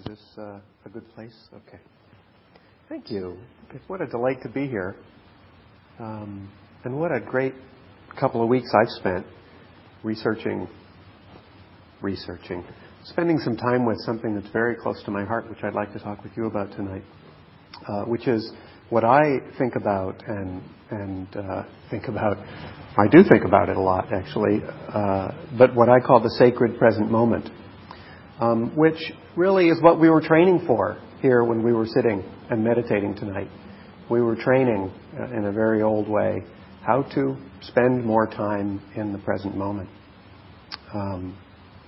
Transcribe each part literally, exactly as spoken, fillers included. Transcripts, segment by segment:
this uh, a good place? Okay. Thank you. What a delight to be here. Um, and what a great couple of weeks I've spent researching, researching, spending some time with something that's very close to my heart, which I'd like to talk with you about tonight, uh, which is what I think about and and uh, think about. I do think about it a lot, actually, uh, but what I call the sacred present moment, um, which really is what we were training for here when we were sitting and meditating tonight. We were training uh, in a very old way how to spend more time in the present moment. Um,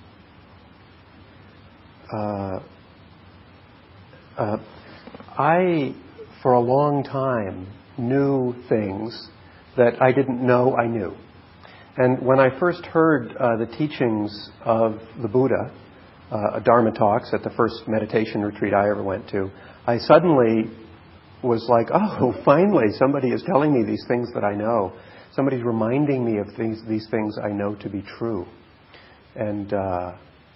uh, uh, I, for a long time, knew things that I didn't know I knew. And when I first heard uh, the teachings of the Buddha, uh, Dharma talks at the first meditation retreat I ever went to, I suddenly was like, oh, finally somebody is telling me these things that I know. Somebody's reminding me of things, these things I know to be true. And uh,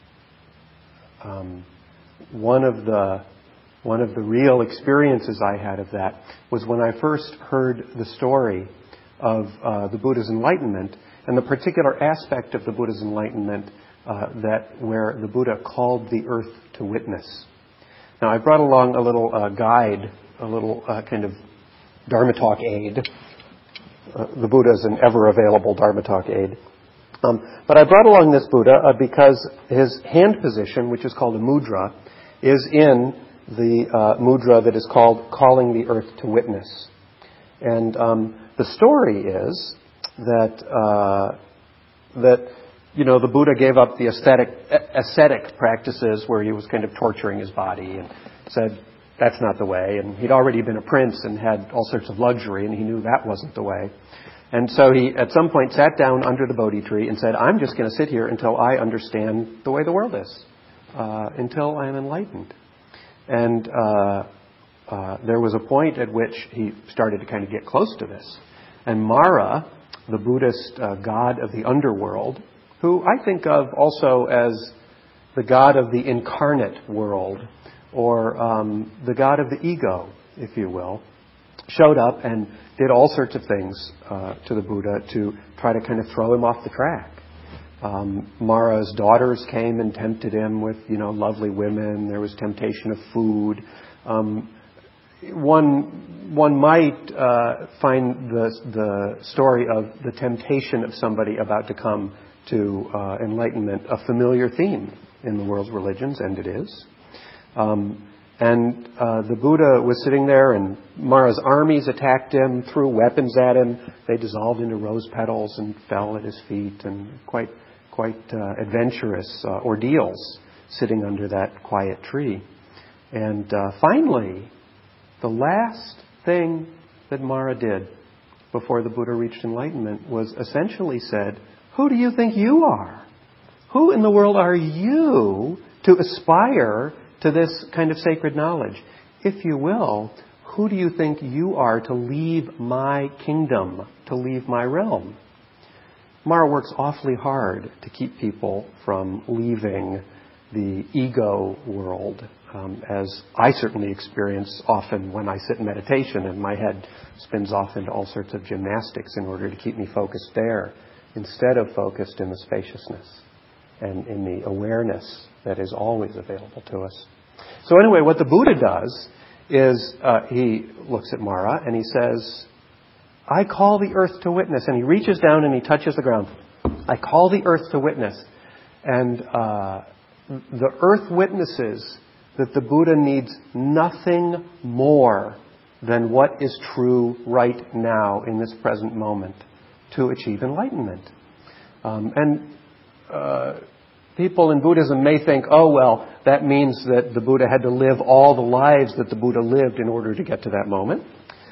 um, one of the one of the real experiences I had of that was when I first heard the story of uh, the Buddha's enlightenment and the particular aspect of the Buddha's enlightenment uh, that where the Buddha called the earth to witness. Now, I brought along a little uh, guide, a little uh, kind of Dharma talk aid. Uh, the Buddha is an ever-available Dharma talk aid. Um, but I brought along this Buddha uh, because his hand position, which is called a mudra, is in the uh, mudra that is called calling the earth to witness. And um, the story is that uh, that you know the Buddha gave up the ascetic ascetic practices where he was kind of torturing his body and said that's not the way. And he'd already been a prince and had all sorts of luxury, and he knew that wasn't the way. And so he, at some point, sat down under the Bodhi tree and said, I'm just going to sit here until I understand the way the world is, uh, until I am enlightened. And uh, uh, there was a point at which he started to kind of get close to this. And Mara, the Buddhist uh, god of the underworld, who I think of also as the god of the incarnate world, or um, the god of the ego, if you will, showed up and did all sorts of things uh, to the Buddha to try to kind of throw him off the track. Um, Mara's daughters came and tempted him with, you know, lovely women. There was temptation of food. Um, one one might uh, find the the story of the temptation of somebody about to come to uh, enlightenment a familiar theme in the world's religions, and it is. Um, and uh, the Buddha was sitting there, and Mara's armies attacked him, threw weapons at him. They dissolved into rose petals and fell at his feet, and quite quite uh, adventurous uh, ordeals sitting under that quiet tree. And uh, finally, the last thing that Mara did before the Buddha reached enlightenment was essentially said, who do you think you are? Who in the world are you to aspire to this kind of sacred knowledge? If you will, who do you think you are to leave my kingdom, to leave my realm? Mara works awfully hard to keep people from leaving the ego world, um, as I certainly experience often when I sit in meditation and my head spins off into all sorts of gymnastics in order to keep me focused there, instead of focused in the spaciousness and in the awareness that is always available to us. So anyway, what the Buddha does is uh, he looks at Mara and he says, I call the earth to witness. And he reaches down and he touches the ground. I call the earth to witness. And uh, the earth witnesses that the Buddha needs nothing more than what is true right now in this present moment to achieve enlightenment. Um, and uh, people in Buddhism may think, oh, well, that means that the Buddha had to live all the lives that the Buddha lived in order to get to that moment.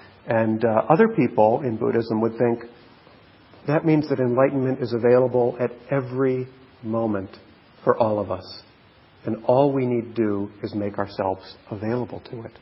And uh, other people in Buddhism would think that means that enlightenment is available at every moment for all of us. And all we need to do is make ourselves available to it.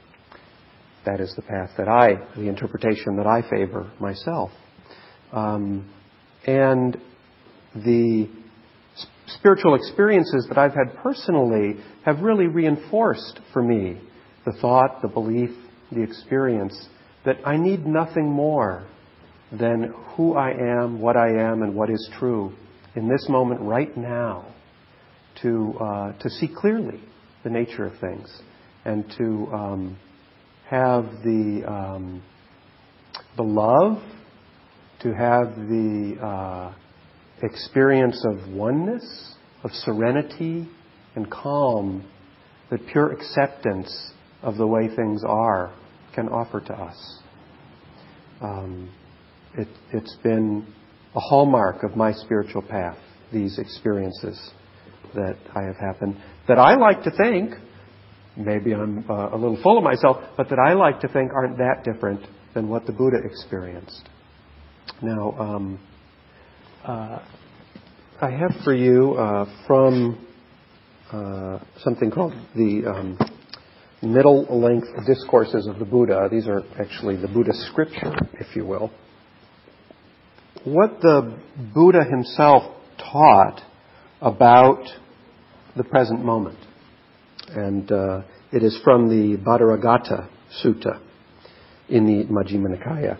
That is the path that I, the interpretation that I favor myself. Um, and the spiritual experiences that I've had personally have really reinforced for me the thought, the belief, the experience that I need nothing more than who I am, what I am, and what is true in this moment right now to uh, to see clearly the nature of things and to um, have the um, the love, to have the uh, experience of oneness, of serenity and calm that pure acceptance of the way things are can offer to us. Um, it, it's been a hallmark of my spiritual path, these experiences that I have happened, that I like to think, maybe I'm uh, a little full of myself, but that I like to think aren't that different than what the Buddha experienced. Now, um, uh, I have for you uh, from uh, something called the um, Middle-Length Discourses of the Buddha. These are actually the Buddha scripture, if you will. What the Buddha himself taught about the present moment. And uh, it is from the Bhattaragata Sutta in the Majjhima Nikaya.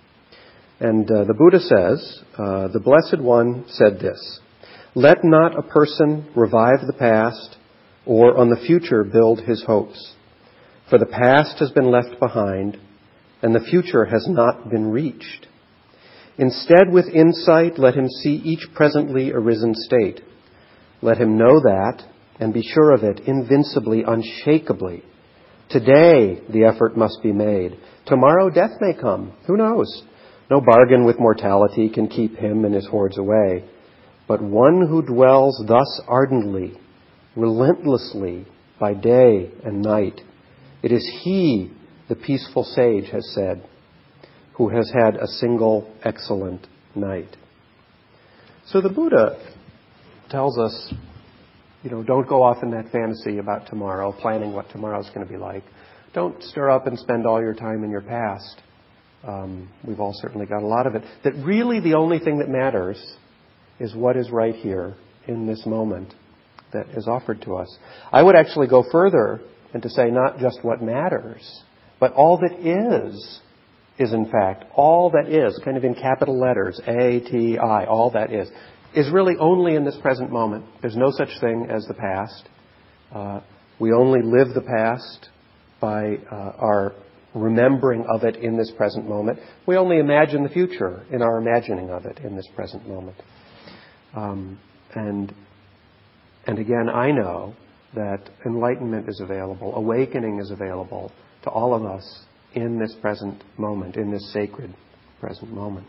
And uh, the Buddha says, uh, the Blessed One said this, "Let not a person revive the past or on the future build his hopes. For the past has been left behind and the future has not been reached. Instead, with insight, let him see each presently arisen state. Let him know that and be sure of it invincibly, unshakably. Today the effort must be made. Tomorrow death may come. Who knows? No bargain with mortality can keep him and his hordes away. But one who dwells thus ardently, relentlessly, by day and night, it is he, the peaceful sage has said, who has had a single excellent night." So the Buddha tells us, you know, don't go off in that fantasy about tomorrow, planning what tomorrow's going to be like. Don't stir up and spend all your time in your past. Um, we've all certainly got a lot of it. That really the only thing that matters is what is right here in this moment that is offered to us. I would actually go further and to say not just what matters, but all that is, is in fact, all that is, kind of in capital letters, A, T, I, all that is, is really only in this present moment. There's no such thing as the past. Uh, we only live the past by uh, our remembering of it in this present moment. We only imagine the future in our imagining of it in this present moment. Um, and and again, I know that enlightenment is available, awakening is available to all of us in this present moment, in this sacred present moment.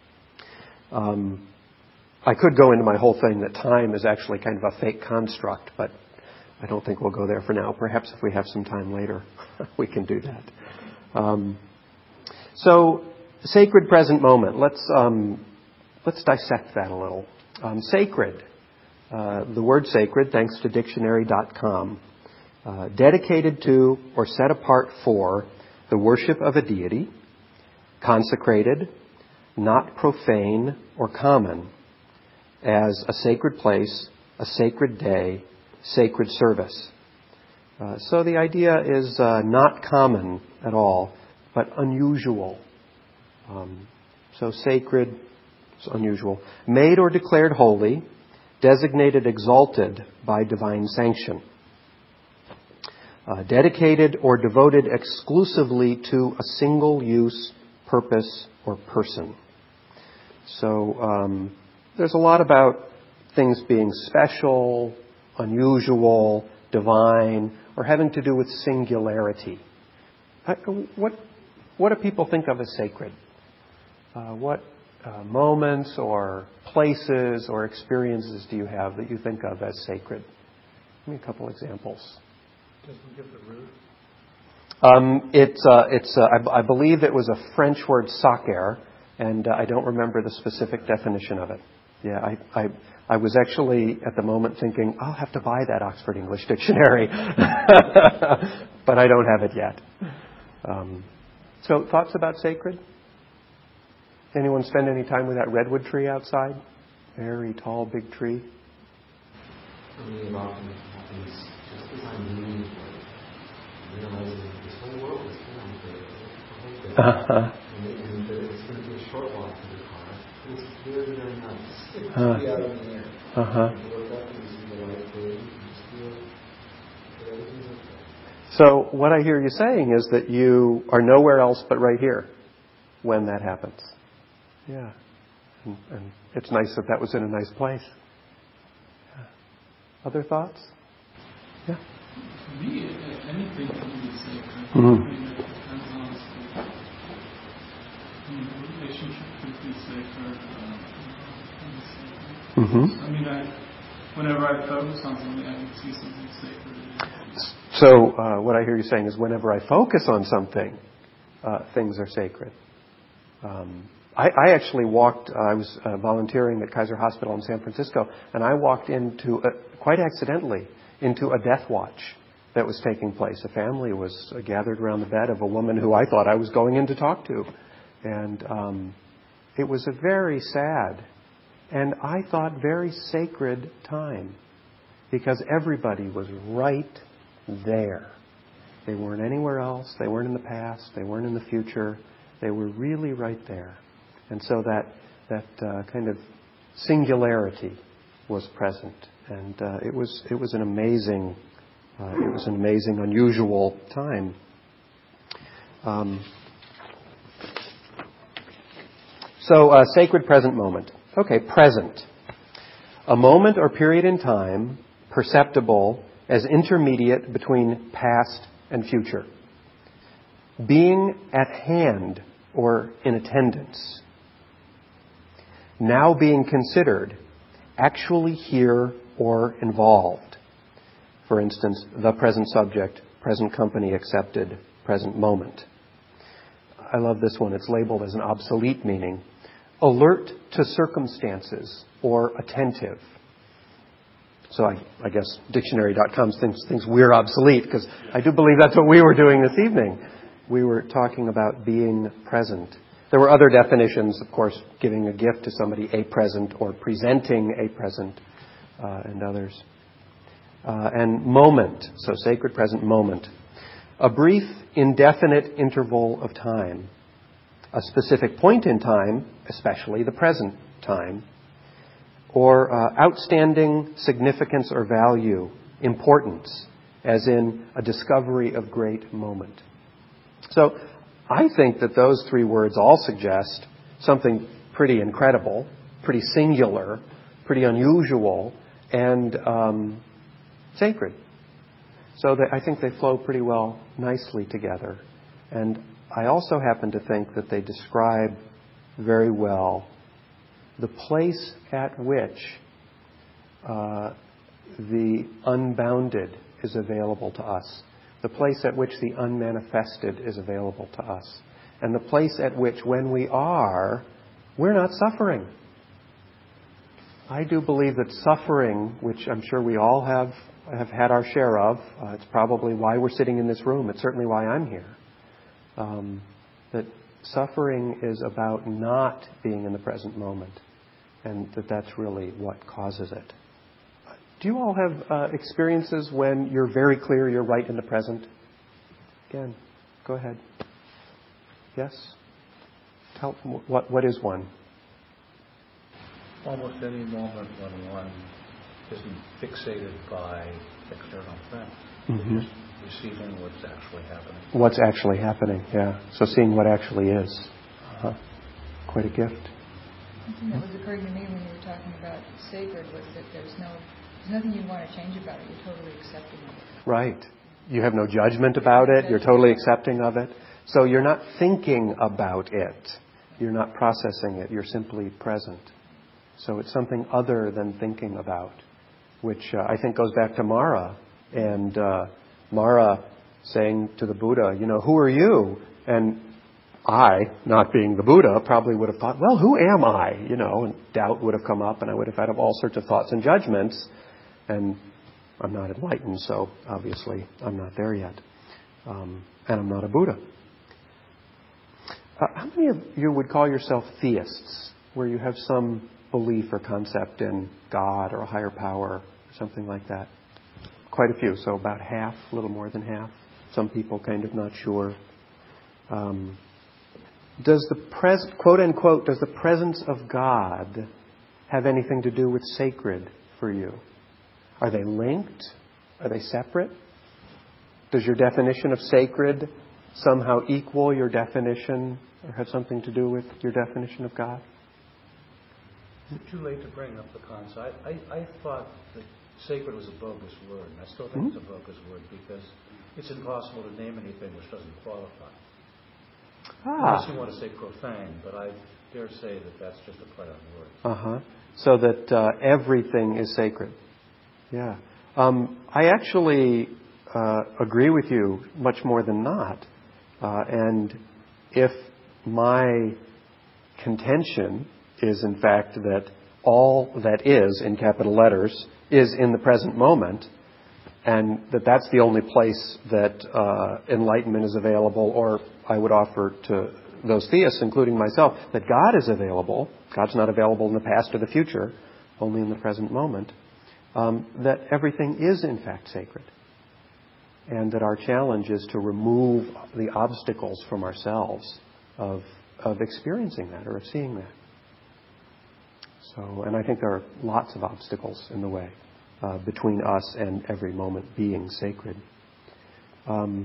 Um, I could go into my whole thing that time is actually kind of a fake construct, but I don't think we'll go there for now. Perhaps if we have some time later, we can do that. Um, so, sacred present moment. Let's um, let's dissect that a little. Um, sacred. Uh, the word sacred, thanks to dictionary dot com, uh, dedicated to or set apart for the worship of a deity, consecrated, not profane or common, as a sacred place, a sacred day, sacred service. Uh, so the idea is uh, not common at all, but unusual. Um, so sacred, is unusual. Made or declared holy, designated exalted by divine sanction. Uh, dedicated or devoted exclusively to a single use, purpose, or person. So um, there's a lot about things being special, unusual, divine, or having to do with singularity. What what do people think of as sacred? Uh, what uh, moments or places or experiences do you have that you think of as sacred? Give me a couple examples. Does it give the root? Um, it's uh, it's uh, I, I believe it was a French word, sacer, and uh, I don't remember the specific definition of it. Yeah, I, I I was actually at the moment thinking I'll have to buy that Oxford English Dictionary, but I don't have it yet. Um, so, thoughts about sacred? Anyone spend any time with that redwood tree outside? Very tall, big tree. For me, it often happens just as I'm leaning for it, realizing that this whole world is going to be Uh-huh. and, it, and that it's going to be a short walk to the car. But it's very, very nice. It's Uh-huh. to be out in the air. Uh-huh. And to look up and see the light fade and just feel that everything's okay. So what I hear you saying is that you are nowhere else but right here when that happens. Yeah. And, and it's nice that that was in a nice place. Yeah. Other thoughts? Yeah. For me, anything can be sacred. Mm-hmm. I mean, it depends on the I mean, the relationship could be sacred. Um, can be sacred. Mm-hmm. I mean, I, whenever I focus on something, I can see something sacred. So uh, what I hear you saying is whenever I focus on something, uh, things are sacred. Um, I, I actually walked, uh, I was uh, volunteering at Kaiser Hospital in San Francisco, and I walked into, a, quite accidentally, into a death watch that was taking place. A family was uh, gathered around the bed of a woman who I thought I was going in to talk to. And um, it was a very sad and I thought very sacred time because everybody was right there. They weren't anywhere else. They weren't in the past. They weren't in the future. They were really right there. And so that that uh, kind of singularity was present, and uh, it was it was an amazing uh, it was an amazing, unusual time. Um, so, uh, sacred present moment. Okay, present. A moment or period in time perceptible as intermediate between past and future. Being at hand or in attendance. Now being considered, actually here or involved. For instance, the present subject, present company accepted, present moment. I love this one. It's labeled as an obsolete meaning. Alert to circumstances or attentive. So I, I guess dictionary dot com thinks, thinks we're obsolete because I do believe that's what we were doing this evening. We were talking about being present. There were other definitions, of course, giving a gift to somebody, a present, or presenting a present, uh, and others. Uh, and moment, so sacred present moment. A brief, indefinite interval of time. A specific point in time, especially the present time. Or uh, outstanding significance or value, importance, as in a discovery of great moment. So I think that those three words all suggest something pretty incredible, pretty singular, pretty unusual, and um, sacred. So they, I think they flow pretty well, nicely together. And I also happen to think that they describe very well the place at which uh, the unbounded is available to us, the place at which the unmanifested is available to us, and the place at which, when we are, we're not suffering. I do believe that suffering, which I'm sure we all have have had our share of, uh, it's probably why we're sitting in this room. It's certainly why I'm here. Um, that suffering is about not being in the present moment, and that that's really what causes it. Do you all have uh, experiences when you're very clear you're right in the present? Again, go ahead. Yes? Tell, what, what is one? Almost any moment when one isn't fixated by external things. Mm-hmm. Just receiving what's actually happening. What's actually happening, yeah. So seeing what actually is. Uh-huh. Quite a gift. Something that was occurring to me when you were talking about sacred was that there's no there's nothing you want to change about it. You're totally accepting of it. Right. You have no judgment about it. You're totally accepting of it. So you're not thinking about it. You're not processing it. You're simply present. So it's something other than thinking about, which uh, I think goes back to Mara. And uh, Mara saying to the Buddha, you know, who are you? And I, not being the Buddha, probably would have thought, well, who am I? You know, and doubt would have come up, and I would have had all sorts of thoughts and judgments. And I'm not enlightened, so obviously I'm not there yet. Um, and I'm not a Buddha. Uh, how many of you would call yourself theists, where you have some belief or concept in God or a higher power, something like that. Quite a few, so about half, a little more than half. Some people kind of not sure. Um, does the pres- quote unquote, does the presence of God have anything to do with sacred for you? Are they linked? Are they separate? Does your definition of sacred somehow equal your definition or have something to do with your definition of God? Is it too late to bring up the concept? I, I, I thought that sacred was a bogus word, and I still think mm-hmm. it's a bogus word because it's impossible to name anything which doesn't qualify. Ah. Unless you want to say profane, but I dare say that that's just a play on words. Uh-huh. So that uh, everything is sacred. Yeah. Um, I actually uh, agree with you much more than not. Uh, and if my contention is, in fact, that all that is, in capital letters, is in the present moment, and that that's the only place that uh, enlightenment is available, or I would offer to those theists, including myself, that God is available. God's not available in the past or the future, only in the present moment. Um, that everything is, in fact, sacred. And that our challenge is to remove the obstacles from ourselves of, of experiencing that or of seeing that. So, and I think there are lots of obstacles in the way uh, between us and every moment being sacred. Um,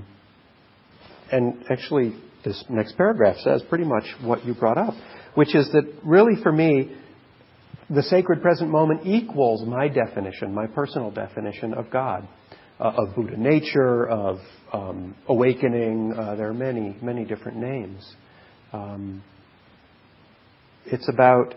and actually, this next paragraph says pretty much what you brought up, which is that really for me, the sacred present moment equals my definition, my personal definition of God, uh, of Buddha nature, of um, awakening. Uh, there are many, many different names. Um, it's about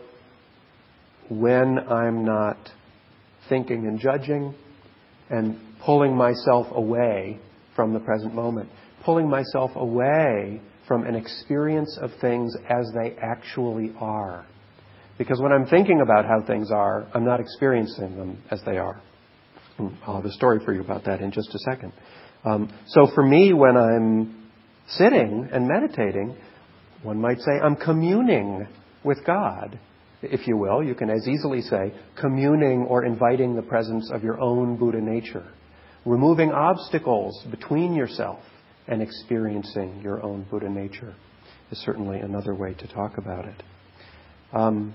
when I'm not thinking and judging and pulling myself away from the present moment, pulling myself away from an experience of things as they actually are. Because when I'm thinking about how things are, I'm not experiencing them as they are. I'll have a story for you about that in just a second. Um, so for me, when I'm sitting and meditating, one might say I'm communing with God, if you will. You can as easily say communing or inviting the presence of your own Buddha nature. Removing obstacles between yourself and experiencing your own Buddha nature is certainly another way to talk about it. Um,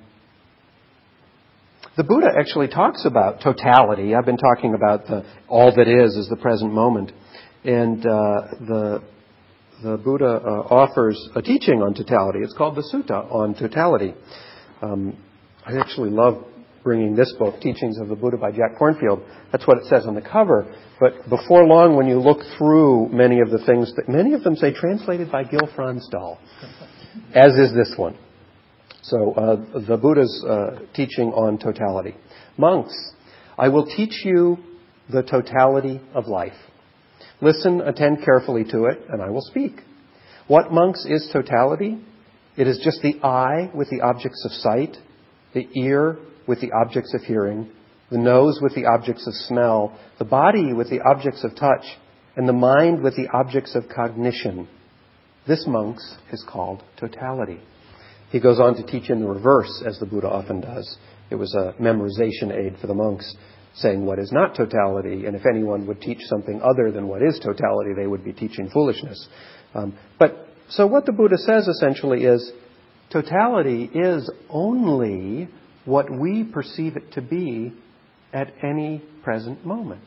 the Buddha actually talks about totality. I've been talking about the all that is is the present moment. And uh, the the Buddha uh, offers a teaching on totality. It's called the Sutta on Totality. Um, I actually love bringing this book, Teachings of the Buddha by Jack Kornfield. That's what it says on the cover. But before long, when you look through many of the things, that many of them say translated by Gil Fronsdal, as is this one. So uh, the Buddha's uh, teaching on totality. Monks, I will teach you the totality of life. Listen, attend carefully to it, and I will speak. What, monks, is totality? It is just the eye with the objects of sight, the ear with the objects of hearing, the nose with the objects of smell, the body with the objects of touch, and the mind with the objects of cognition. This, monks, is called totality. He goes on to teach in the reverse, as the Buddha often does. It was a memorization aid for the monks, saying what is not totality, and if anyone would teach something other than what is totality, they would be teaching foolishness. Um, but so what the Buddha says essentially is, totality is only what we perceive it to be at any present moment.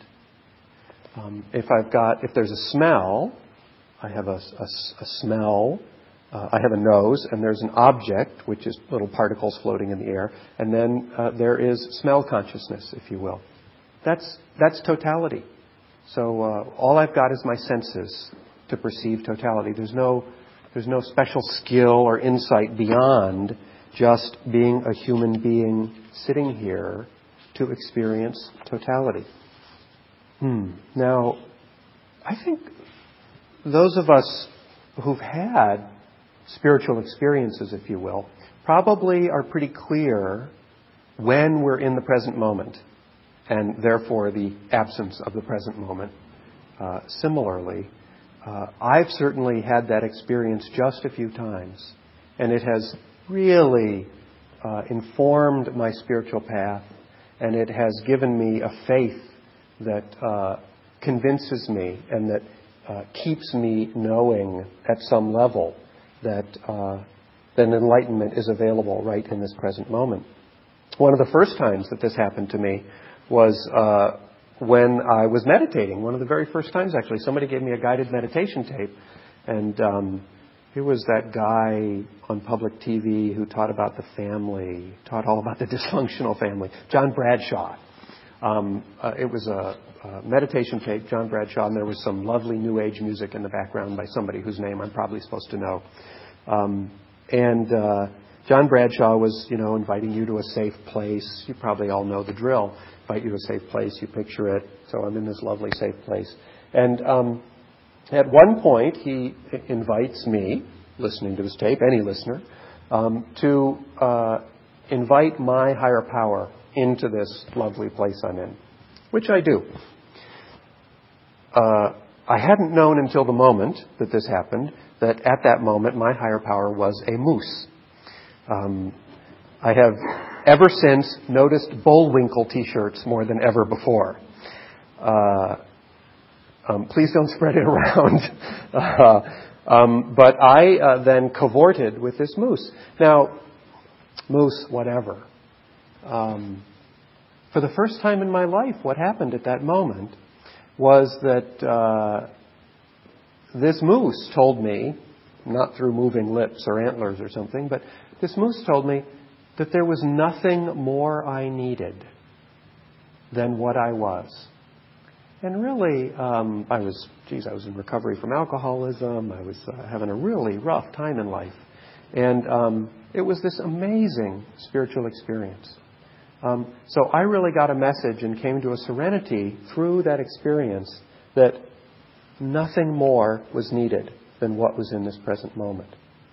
Um, if I've got, if there's a smell, I have a, a, a smell, uh, I have a nose, and there's an object, which is little particles floating in the air, and then uh, there is smell consciousness, if you will. That's that's totality. So uh, all I've got is my senses to perceive totality. There's no there's no special skill or insight beyond just being a human being sitting here to experience totality. Hmm. Now, I think those of us who've had spiritual experiences, if you will, probably are pretty clear when we're in the present moment, and therefore the absence of the present moment. Uh, similarly, uh, I've certainly had that experience just a few times, and it has really uh, informed my spiritual path and it has given me a faith that uh, convinces me and that uh, keeps me knowing at some level that uh, that enlightenment is available right in this present moment. One of the first times that this happened to me was uh, when I was meditating. One of the very first times, actually. Somebody gave me a guided meditation tape, and um, here was that guy on public T V who taught about the family, taught all about the dysfunctional family, John Bradshaw. Um, uh, it was a, a meditation tape, John Bradshaw, and there was some lovely New Age music in the background by somebody whose name I'm probably supposed to know. Um, and uh, John Bradshaw was, you know, inviting you to a safe place. You probably all know the drill. Invite you to a safe place. You picture it. So I'm in this lovely safe place. And um, at one point, he invites me, listening to this tape, any listener, um, to uh, invite my higher power into this lovely place I'm in, which I do. Uh, I hadn't known until the moment that this happened that at that moment my higher power was a moose. Um, I have ever since noticed Bullwinkle T-shirts more than ever before. Uh, um, please don't spread it around. uh, um, but I uh, then cavorted with this moose. Now, moose, whatever. Um, for the first time in my life, what happened at that moment was that uh, this moose told me, not through moving lips or antlers or something, but this moose told me that there was nothing more I needed than what I was. And really, um, I was, geez, I was in recovery from alcoholism. I was uh, having a really rough time in life. And um, it was this amazing spiritual experience. Um, so I really got a message and came to a serenity through that experience that nothing more was needed than what was in this present moment.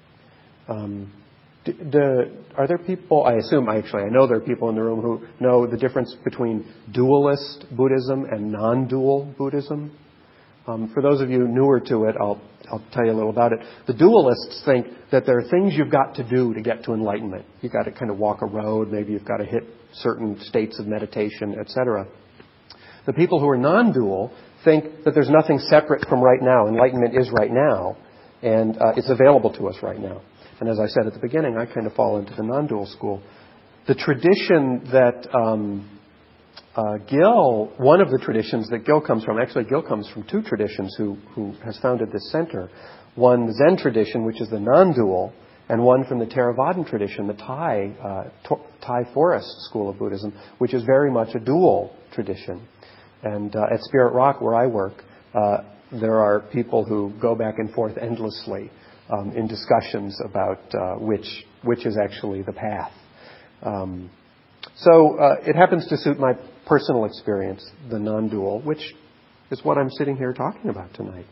Um, do, do, are there people, I assume, actually, I know there are people in the room who know the difference between dualist Buddhism and non-dual Buddhism. Um, for those of you newer to it, I'll, I'll tell you a little about it. The dualists think that there are things you've got to do to get to enlightenment. You've got to kind of walk a road, maybe you've got to hit certain states of meditation, et cetera. The people who are non-dual think that there's nothing separate from right now. Enlightenment is right now, and uh, it's available to us right now. And as I said at the beginning, I kind of fall into the non-dual school. The tradition that um, uh, Gil, one of the traditions that Gil comes from, actually Gil comes from two traditions who, who has founded this center. One, the Zen tradition, which is the non-dual, and one from the Theravadan tradition, the Thai, uh, Thai Forest school of Buddhism, which is very much a dual tradition. And uh, at Spirit Rock, where I work, uh, there are people who go back and forth endlessly um, in discussions about uh, which which is actually the path. Um, so uh, it happens to suit my personal experience, the non-dual, which is what I'm sitting here talking about tonight.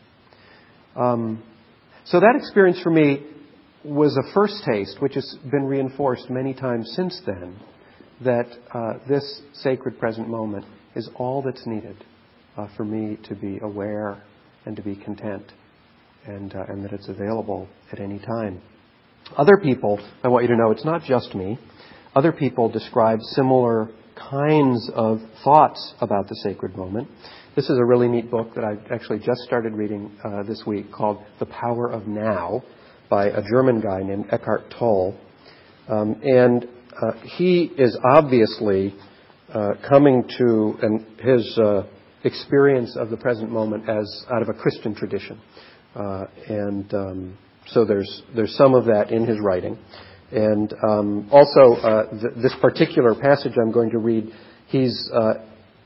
Um, so that experience for me was a first taste, which has been reinforced many times since then, that uh, this sacred present moment is all that's needed uh, for me to be aware and to be content, and, uh, and that it's available at any time. Other people, I want you to know, it's not just me. Other people describe similar kinds of thoughts about the sacred moment. This is a really neat book that I actually just started reading uh, this week called The Power of Now by a German guy named Eckhart Tolle. Um, and uh, he is obviously uh, coming to an, his uh, experience of the present moment as out of a Christian tradition. Uh, and um, so there's there's some of that in his writing. And um, also, uh, th- this particular passage I'm going to read, he's uh,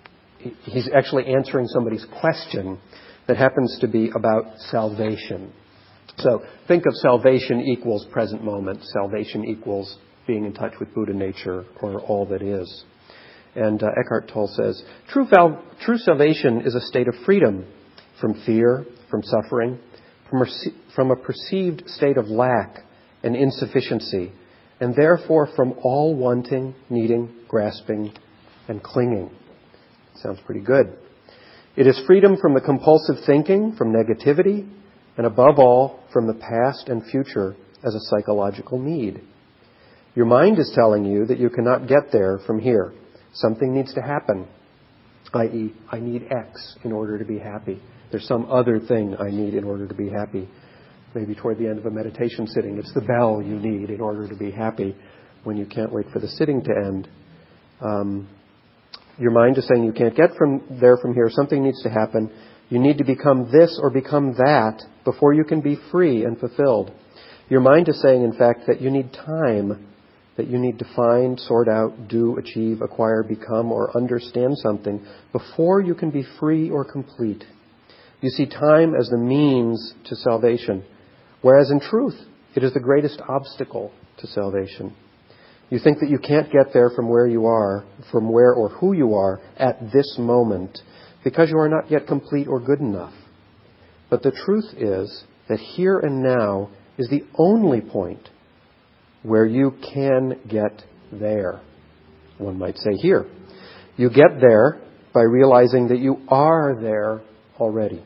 he's actually answering somebody's question that happens to be about salvation. So think of salvation equals present moment. Salvation equals being in touch with Buddha nature or all that is. And uh, Eckhart Tolle says, true, val- true salvation is a state of freedom from fear, from suffering, from, rece- from a perceived state of lack and insufficiency, and therefore from all wanting, needing, grasping, and clinging. Sounds pretty good. It is freedom from the compulsive thinking, from negativity, and above all, from the past and future as a psychological need. Your mind is telling you that you cannot get there from here, Something needs to happen, that is, I need X in order to be happy. There's some other thing I need in order to be happy. Maybe toward the end of a meditation sitting, it's the bell you need in order to be happy when you can't wait for the sitting to end. Um, your mind is saying you can't get from there from here. Something needs to happen. You need to become this or become that before you can be free and fulfilled. Your mind is saying, in fact, that you need time, that you need to find, sort out, do, achieve, acquire, become, or understand something before you can be free or complete. You see time as the means to salvation, whereas in truth, it is the greatest obstacle to salvation. You think that you can't get there from where you are, from where or who you are at this moment, because you are not yet complete or good enough. But the truth is that here and now is the only point where you can get there. One might say here. You get there by realizing that you are there already.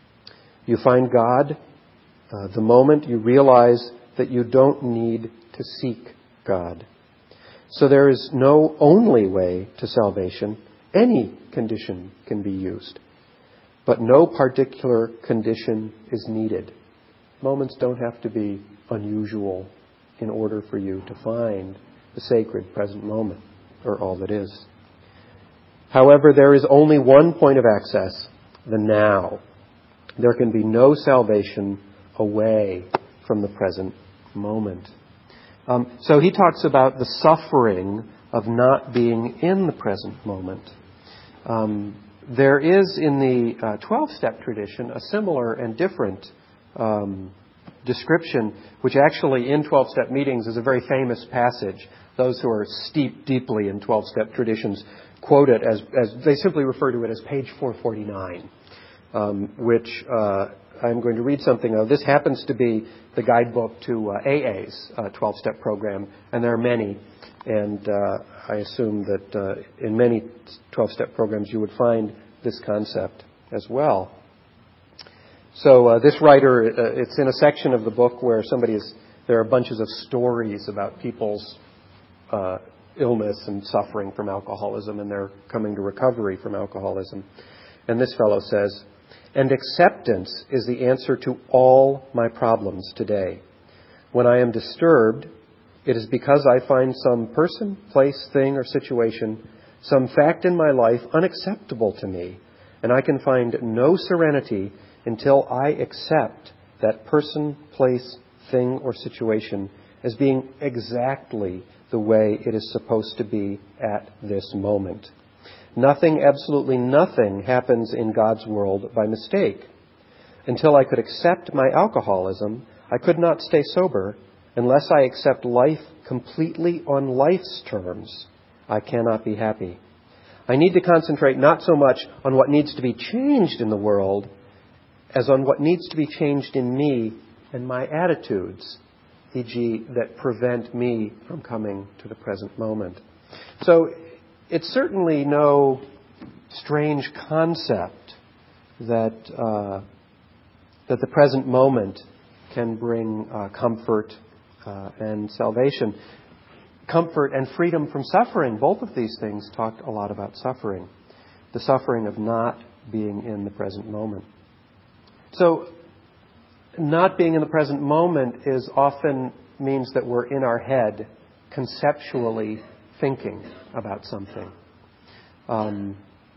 You find God uh, the moment you realize that you don't need to seek God. So there is no only way to salvation. Any condition can be used. But no particular condition is needed. Moments don't have to be unusual in order for you to find the sacred present moment, or all that is. However, there is only one point of access, the now. There can be no salvation away from the present moment. Um, so he talks about the suffering of not being in the present moment. Um, there is in the uh, twelve-step tradition a similar and different um, description, which actually in twelve-step meetings is a very famous passage. Those who are steeped deeply in twelve-step traditions quote it as, as they simply refer to it as page four forty-nine, um, which uh, I'm going to read something of. This happens to be the guidebook to uh, A A's uh, twelve-step program, and there are many. And uh, I assume that uh, in many twelve-step programs you would find this concept as well. So uh, this writer, uh, it's in a section of the book where somebody is, there are bunches of stories about people's uh, illness and suffering from alcoholism, and they're coming to recovery from alcoholism. And this fellow says, "And acceptance is the answer to all my problems today. When I am disturbed, it is because I find some person, place, thing, or situation, some fact in my life unacceptable to me, and I can find no serenity until I accept that person, place, thing, or situation as being exactly the way it is supposed to be at this moment. Nothing, absolutely nothing, happens in God's world by mistake. Until I could accept my alcoholism, I could not stay sober. Unless I accept life completely on life's terms, I cannot be happy. I need to concentrate not so much on what needs to be changed in the world as on what needs to be changed in me and my attitudes, for example, that prevent me from coming to the present moment." So it's certainly no strange concept that uh, that the present moment can bring uh, comfort uh, and salvation. Comfort and freedom from suffering. Both of these things talk a lot about suffering. The suffering of not being in the present moment. So not being in the present moment is often means that we're in our head conceptually thinking about something. Um,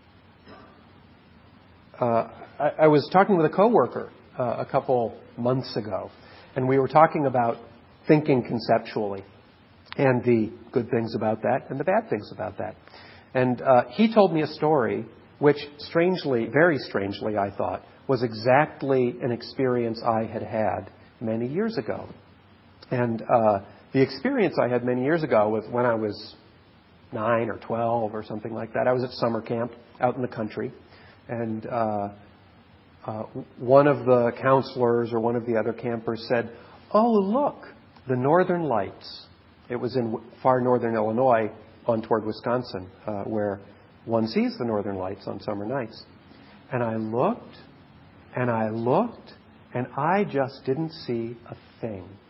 uh, I, I was talking with a coworker uh, a couple months ago, and we were talking about thinking conceptually and the good things about that and the bad things about that. And uh, he told me a story which strangely, very strangely, I thought, was exactly an experience I had had many years ago. And uh, the experience I had many years ago was when I was nine or twelve or something like that. I was at summer camp out in the country, and uh, uh, one of the counselors or one of the other campers said, "Oh, look, the Northern Lights." It was in far northern Illinois on toward Wisconsin, uh, where one sees the Northern Lights on summer nights. And I looked, and I looked, and I just didn't see a thing.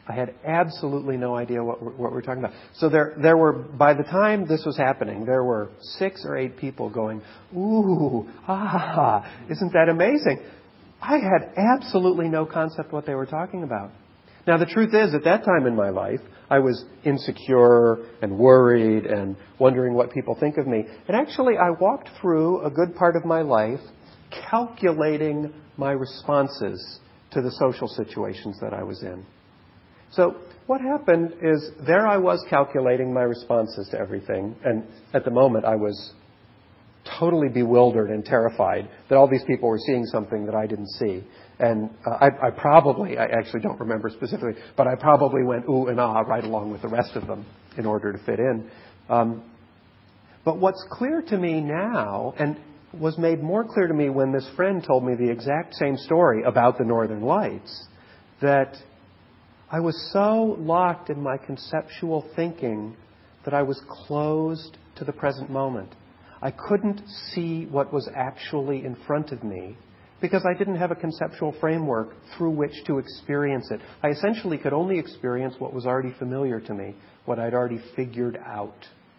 I had absolutely no idea what we're, what we're talking about. So there, there were, by the time this was happening, there were six or eight people going, ooh, ah, isn't that amazing? I had absolutely no concept what they were talking about. Now, the truth is, at that time in my life, I was insecure and worried and wondering what people think of me. And actually, I walked through a good part of my life calculating my responses to the social situations that I was in. So what happened is there I was calculating my responses to everything. And at the moment, I was totally bewildered and terrified that all these people were seeing something that I didn't see. And uh, I, I probably, I actually don't remember specifically, but I probably went ooh and ah right along with the rest of them in order to fit in. Um, but what's clear to me now, and was made more clear to me when this friend told me the exact same story about the Northern Lights, that I was so locked in my conceptual thinking that I was closed to the present moment. I couldn't see what was actually in front of me because I didn't have a conceptual framework through which to experience it. I essentially could only experience what was already familiar to me, what I'd already figured out.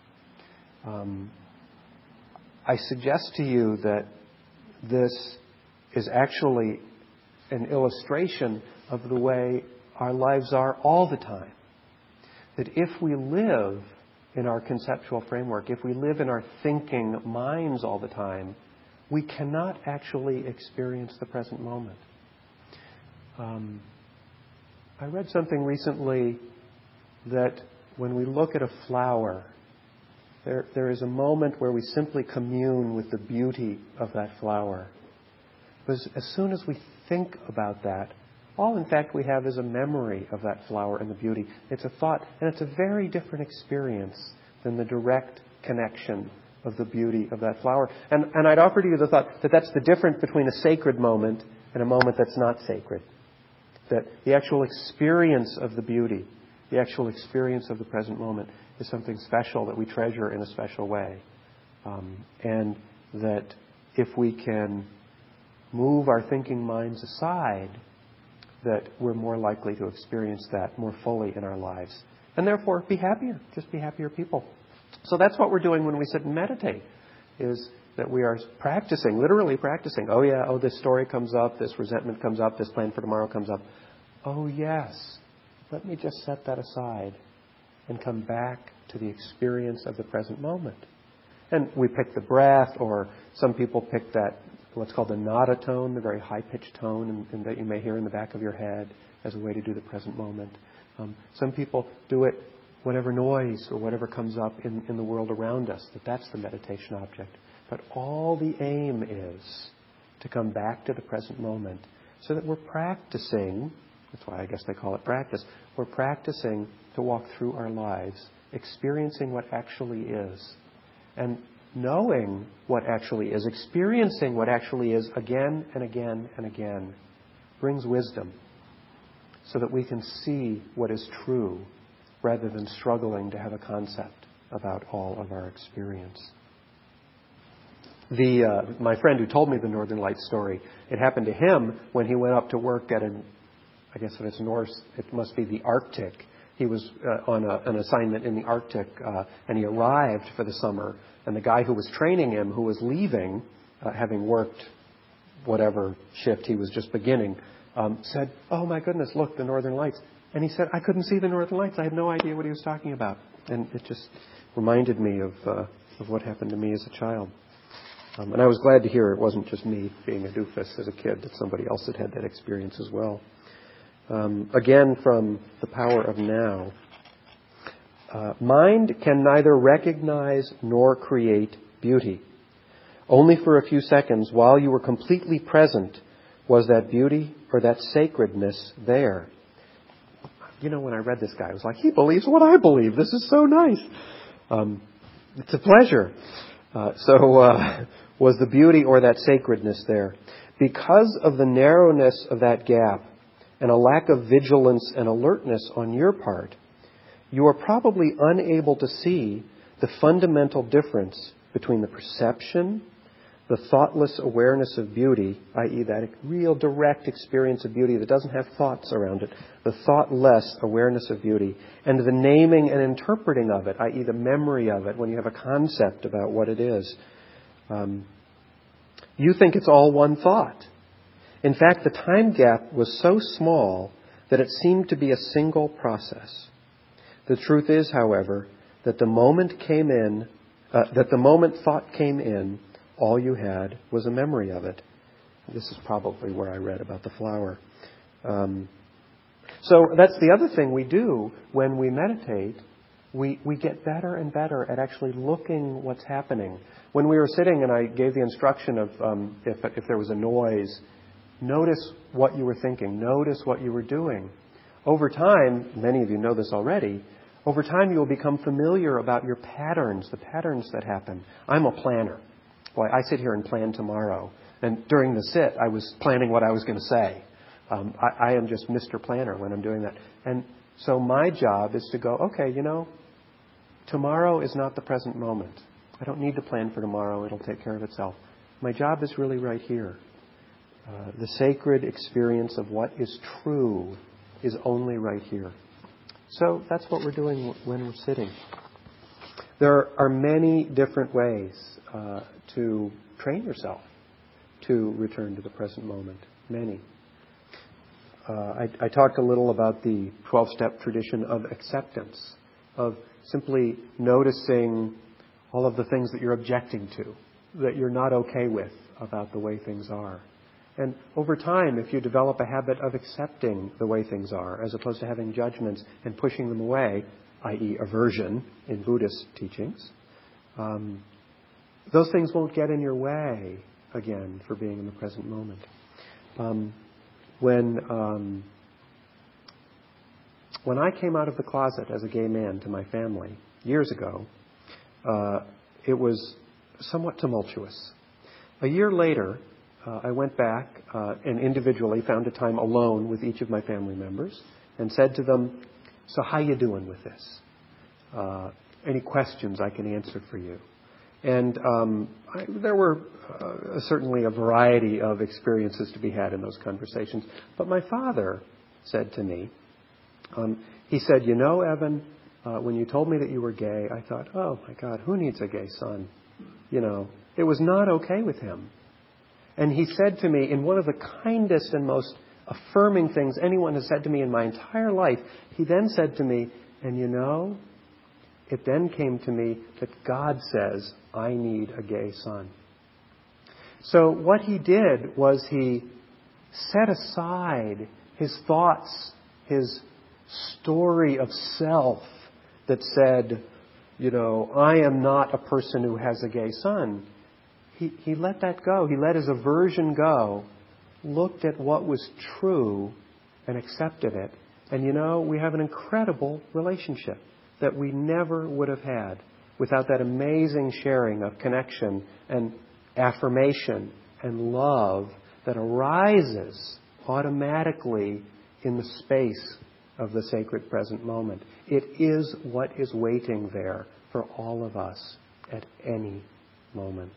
Um, I suggest to you that this is actually an illustration of the way our lives are all the time. That if we live in our conceptual framework, if we live in our thinking minds all the time, we cannot actually experience the present moment. Um, I read something recently that when we look at a flower, there, there is a moment where we simply commune with the beauty of that flower. Because as soon as we think about that, all, in fact, we have is a memory of that flower and the beauty. It's a thought, and it's a very different experience than the direct connection of the beauty of that flower. And, and I'd offer to you the thought that that's the difference between a sacred moment and a moment that's not sacred. That the actual experience of the beauty, the actual experience of the present moment is something special that we treasure in a special way. Um, and that if we can move our thinking minds aside, that we're more likely to experience that more fully in our lives. And therefore, be happier. Just be happier people. So that's what we're doing when we sit and meditate, is that we are practicing, literally practicing. Oh, yeah, oh, this story comes up, this resentment comes up, this plan for tomorrow comes up. Oh, yes, let me just set that aside and come back to the experience of the present moment. And we pick the breath, or some people pick that, what's called the nada tone, the very high-pitched tone and, and that you may hear in the back of your head as a way to do the present moment. Um, some people do it whatever noise or whatever comes up in, in the world around us, that that's the meditation object. But all the aim is to come back to the present moment so that we're practicing, that's why I guess they call it practice, we're practicing to walk through our lives, experiencing what actually is. And knowing what actually is, experiencing what actually is again and again and again, brings wisdom so that we can see what is true rather than struggling to have a concept about all of our experience. The uh, my friend who told me the Northern Lights story, it happened to him when he went up to work at an, I guess if it's Norse, it must be the Arctic. He was uh, on a, an assignment in the Arctic, uh, and he arrived for the summer. And the guy who was training him, who was leaving, uh, having worked whatever shift he was just beginning, um, said, "Oh my goodness, look, the Northern Lights." And he said, "I couldn't see the Northern Lights. I had no idea what he was talking about." And it just reminded me of uh, of what happened to me as a child. Um, and I was glad to hear it wasn't just me being a doofus as a kid, that somebody else had had that experience as well. Um, again, from The Power of Now. Uh, mind can neither recognize nor create beauty. Only for a few seconds, while you were completely present, was that beauty or that sacredness there. You know, when I read this guy, I was like, he believes what I believe. This is so nice. Um, it's a pleasure. Uh, so, uh, was the beauty or that sacredness there? Because of the narrowness of that gap and a lack of vigilance and alertness on your part, you are probably unable to see the fundamental difference between the perception, The thoughtless awareness of beauty, that is that real direct experience of beauty that doesn't have thoughts around it, the thoughtless awareness of beauty, and the naming and interpreting of it, that is the memory of it when you have a concept about what it is. Um, you think it's all one thought. In fact, the time gap was so small that it seemed to be a single process. The truth is, however, that the moment came in, uh, that the moment thought came in, all you had was a memory of it. This is probably where I read about the flower. Um, so that's the other thing we do when we meditate. We, we get better and better at actually looking what's happening. When we were sitting and I gave the instruction of um, if, if there was a noise, notice what you were thinking. Notice what you were doing. Over time, many of you know this already, over time you will become familiar about your patterns, the patterns that happen. I'm a planner. Boy, I sit here and plan tomorrow. And during the sit, I was planning what I was going to say. Um, I, I am just Mister Planner when I'm doing that. And so my job is to go, okay, you know, tomorrow is not the present moment. I don't need to plan for tomorrow. It'll take care of itself. My job is really right here. Uh, the sacred experience of what is true is only right here. So that's what we're doing when we're sitting. There are many different ways uh, to train yourself to return to the present moment. Many. Uh, I, I talked a little about the twelve-step tradition of acceptance, of simply noticing all of the things that you're objecting to, that you're not okay with about the way things are. And over time, if you develop a habit of accepting the way things are, as opposed to having judgments and pushing them away, that is aversion in Buddhist teachings, um, those things won't get in your way, again, for being in the present moment. Um, when um, when I came out of the closet as a gay man to my family years ago, uh, it was somewhat tumultuous. A year later, uh, I went back uh, and individually found a time alone with each of my family members and said to them, so how you doing with this? Uh, any questions I can answer for you? And um, I, there were uh, certainly a variety of experiences to be had in those conversations. But my father said to me, um, he said, you know, Evan, uh, when you told me that you were gay, I thought, oh, my God, who needs a gay son? You know, it was not okay with him. And he said to me, in one of the kindest and most affirming things anyone has said to me in my entire life, he then said to me, and you know, it then came to me that God says, I need a gay son. So what he did was he set aside his thoughts, his story of self that said, you know, I am not a person who has a gay son. He, he let that go. He let his aversion go, looked at what was true and accepted it. And you know, we have an incredible relationship that we never would have had without that amazing sharing of connection and affirmation and love that arises automatically in the space of the sacred present moment. It is what is waiting there for all of us at any moment.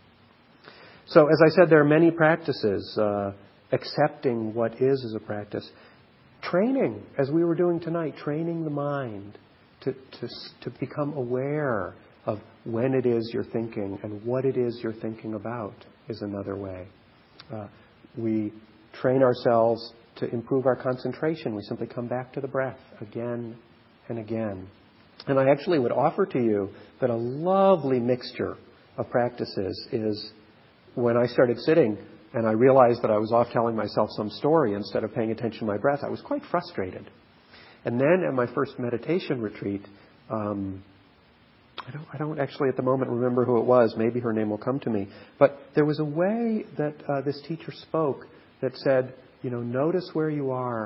So, as I said, there are many practices. Uh, accepting what is is a practice. Training, as we were doing tonight, training the mind to, to, to become aware of when it is you're thinking and what it is you're thinking about is another way. Uh, we train ourselves to improve our concentration. We simply come back to the breath again and again. And I actually would offer to you that a lovely mixture of practices is when I started sitting and I realized that I was off telling myself some story instead of paying attention to my breath, I was quite frustrated. And then at my first meditation retreat, um, I don't, I don't actually at the moment remember who it was. Maybe her name will come to me. But there was a way that uh, this teacher spoke that said, you know, notice where you are.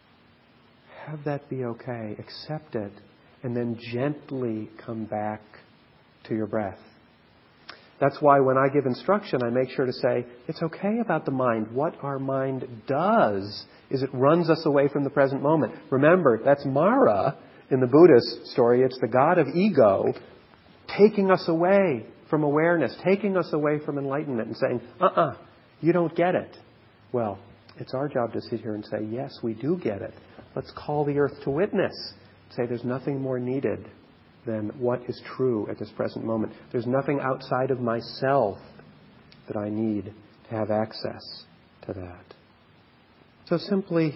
Have that be okay. Accept it. And then gently come back to your breath. That's why when I give instruction, I make sure to say, it's okay about the mind. What our mind does is it runs us away from the present moment. Remember, that's Mara in the Buddhist story. It's the god of ego taking us away from awareness, taking us away from enlightenment and saying, uh-uh, you don't get it. Well, it's our job to sit here and say, yes, we do get it. Let's call the earth to witness. Say there's nothing more needed than what is true at this present moment. There's nothing outside of myself that I need to have access to that. So simply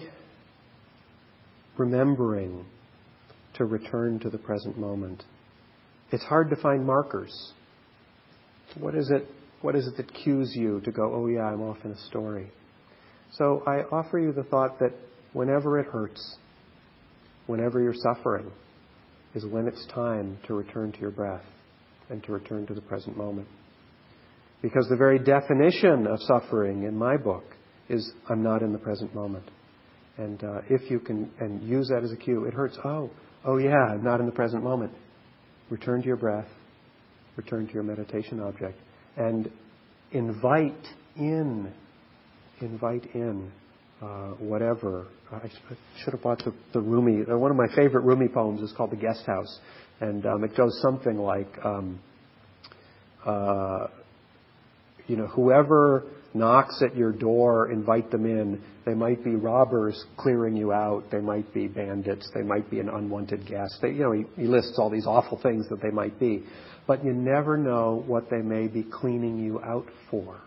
remembering to return to the present moment. It's hard to find markers. What is it, what is it that cues you to go, oh yeah, I'm off in a story? So I offer you the thought that whenever it hurts, whenever you're suffering, is when it's time to return to your breath and to return to the present moment. Because the very definition of suffering in my book is I'm not in the present moment. And uh, if you can and use that as a cue, it hurts. Oh, oh yeah, I'm not in the present moment. Return to your breath. Return to your meditation object. And invite in, invite in uh, whatever. I should have bought the, the Rumi. Uh, one of my favorite Rumi poems is called The Guest House. And um, it goes something like, um, uh, you know, whoever knocks at your door, invite them in. They might be robbers clearing you out. They might be bandits. They might be an unwanted guest. They, you know, he, he lists all these awful things that they might be. But you never know what they may be cleaning you out for.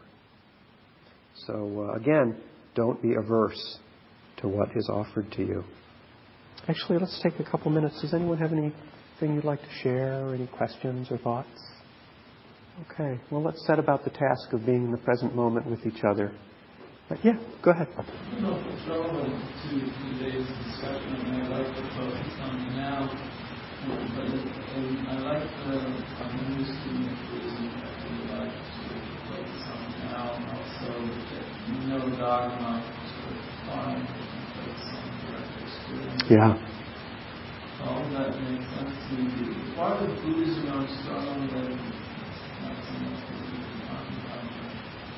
So uh, again, don't be averse to what is offered to you. Actually, let's take a couple minutes. Does anyone have anything you'd like to share, or any questions or thoughts? Okay, well, let's set about the task of being in the present moment with each other. Uh, yeah, go ahead. I don't know if it's relevant to today's discussion, and I like to focus on the now, but it, and I like the, I'm a new student of Buddhism, I really like to focus on the now, and also that no dogma, sort of find and focus on direct experience. Yeah. All of that makes sense to me. Part of Buddhism I'm struggling with, not so much what we've been talking about, but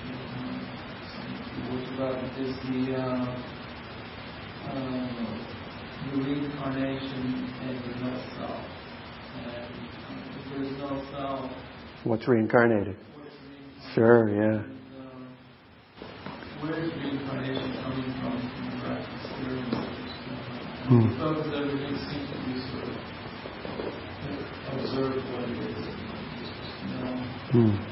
so much about is the uh, uh, the reincarnation and the no self. And um, if there's no self, What's reincarnated? what's reincarnation? Sure, yeah. And, uh, where is reincarnation coming from from the direct experience? Hmm. Because everything seems to be sort of observed what it is. You know? Hmm.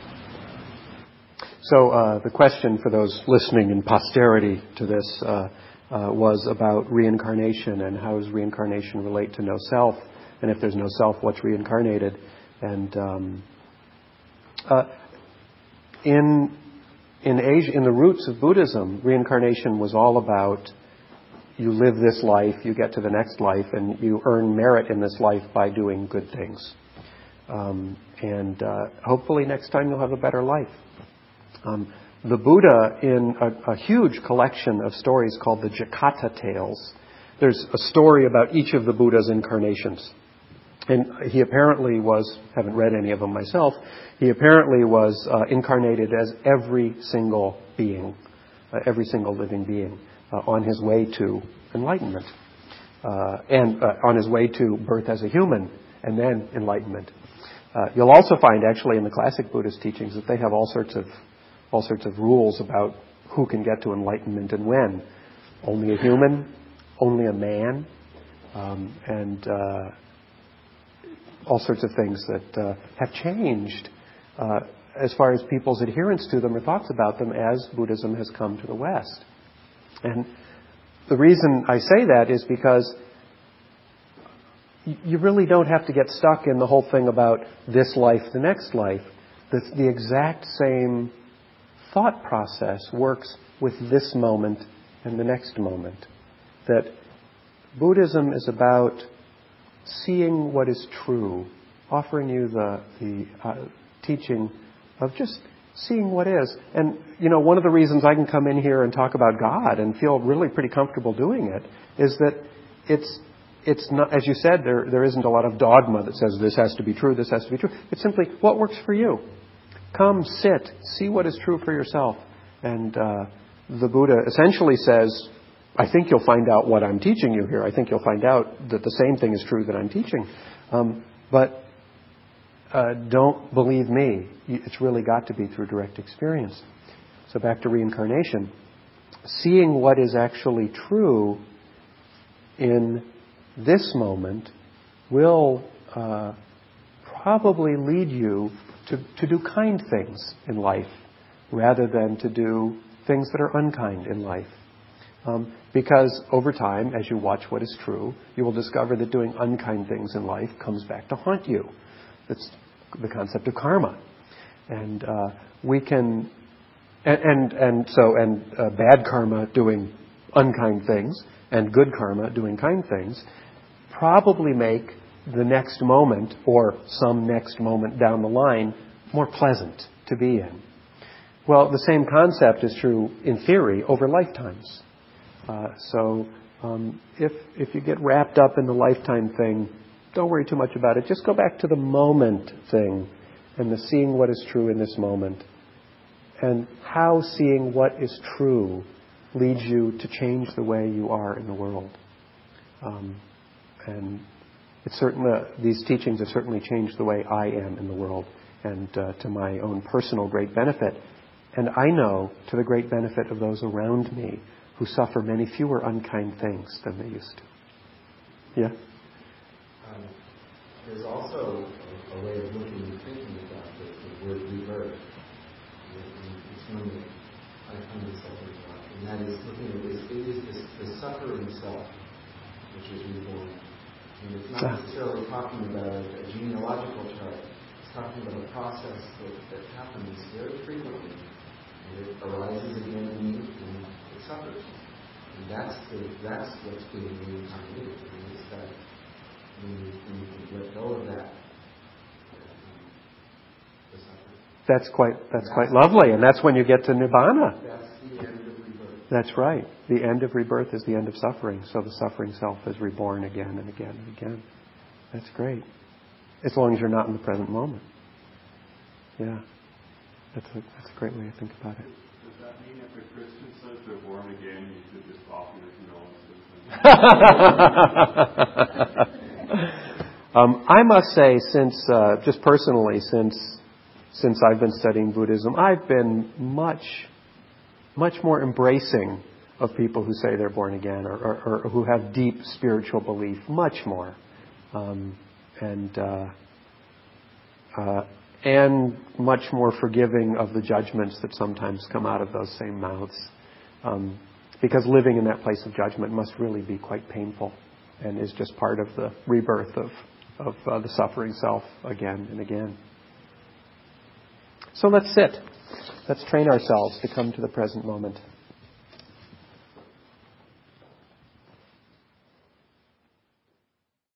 So uh, the question for those listening in posterity to this uh, uh, was about reincarnation and how does reincarnation relate to no self, and if there's no self, what's reincarnated? And um, uh, in in Asia, in the roots of Buddhism, reincarnation was all about you live this life, you get to the next life, and you earn merit in this life by doing good things. Um, and uh, hopefully next time you'll have a better life. Um, the Buddha, in a, a huge collection of stories called the Jataka Tales, there's a story about each of the Buddha's incarnations. And he apparently was, haven't read any of them myself, he apparently was uh, incarnated as every single being, uh, every single living being, uh, on his way to enlightenment. Uh, and uh, on his way to birth as a human, and then enlightenment. Uh, you'll also find, actually, in the classic Buddhist teachings that they have all sorts of all sorts of rules about who can get to enlightenment and when. Only a human, only a man, um, and uh, all sorts of things that uh, have changed uh, as far as people's adherence to them or thoughts about them as Buddhism has come to the West. And the reason I say that is because you really don't have to get stuck in the whole thing about this life, the next life. The, the exact same thought process works with this moment and the next moment. That Buddhism is about seeing what is true, offering you the, the uh, teaching of just seeing what is. And, you know, one of the reasons I can come in here and talk about God and feel really pretty comfortable doing it is that it's It's not, as you said, there there isn't a lot of dogma that says this has to be true, this has to be true. It's simply what works for you. Come, sit, see what is true for yourself. And uh, the Buddha essentially says, I think you'll find out what I'm teaching you here. I think you'll find out that the same thing is true that I'm teaching. Um, but uh, don't believe me. It's really got to be through direct experience. So back to reincarnation. Seeing what is actually true in this moment will uh, probably lead you to, to do kind things in life rather than to do things that are unkind in life. Um, because over time, as you watch what is true, you will discover that doing unkind things in life comes back to haunt you. That's the concept of karma. And uh, we can... And, and and so and uh, bad karma doing unkind things and good karma doing kind things probably make the next moment or some next moment down the line more pleasant to be in. Well, the same concept is true in theory over lifetimes. Uh, so um, if if you get wrapped up in the lifetime thing, don't worry too much about it. Just go back to the moment thing and the seeing what is true in this moment. And how seeing what is true leads you to change the way you are in the world. Um, and it's certain, uh, these teachings have certainly changed the way I am in the world, and uh, to my own personal great benefit. And I know to the great benefit of those around me who suffer many fewer unkind things than they used to. Yeah? Um, there's also a, a way of looking and thinking about the, the word rebirth. It's one that I find myself about, and that is looking at this, it is this, the suffering self which is reborn. And it's not necessarily talking about a genealogical chart. It's talking about a process that, that happens very frequently. And it arises again in you, and it suffers. And that's the that's what's being reincarnated. I mean, it's that when you, when you can let go of that, the suffering. That's quite that's quite lovely, and that's when you get to Nibbana. That's the end of rebirth. That's right. The end of rebirth is the end of suffering. So the suffering self is reborn again and again and again. That's great. As long as you're not in the present moment. Yeah. That's a, that's a great way to think about it. Does that mean if a Christian says they're born again, you should just offer your condolences? um, I must say, since, uh, just personally, since since I've been studying Buddhism, I've been much, much more embracing of people who say they're born again or, or, or who have deep spiritual belief, much more. Um, and uh, uh, and much more forgiving of the judgments that sometimes come out of those same mouths. Um, because living in that place of judgment must really be quite painful and is just part of the rebirth of, of uh, the suffering self again and again. So let's sit. Let's train ourselves to come to the present moment.